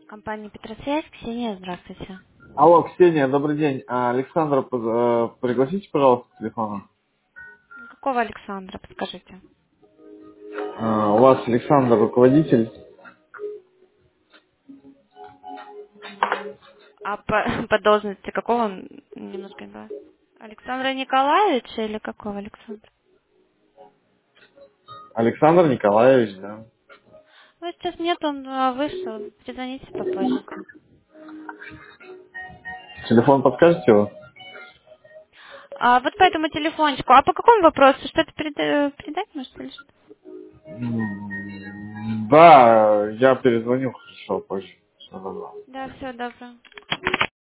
Компания Петросвязь, Ксения, здравствуйте. Алло, Ксения, добрый день. Александра, пригласите, пожалуйста, к телефону. Какого Александра, подскажите? У вас Александр руководитель. А по, по должности какого он, немножко не поняла. Александра Николаевича или какого Александра? Александр Николаевич, да. Ну, сейчас нет, он вышел. Перезвоните попозже. Телефон подскажете его? А вот по этому телефончику. А по какому вопросу? Что-то передать, может, или что? Да, я перезвоню, хорошо, позже. Всё, добро. Да, все, добро.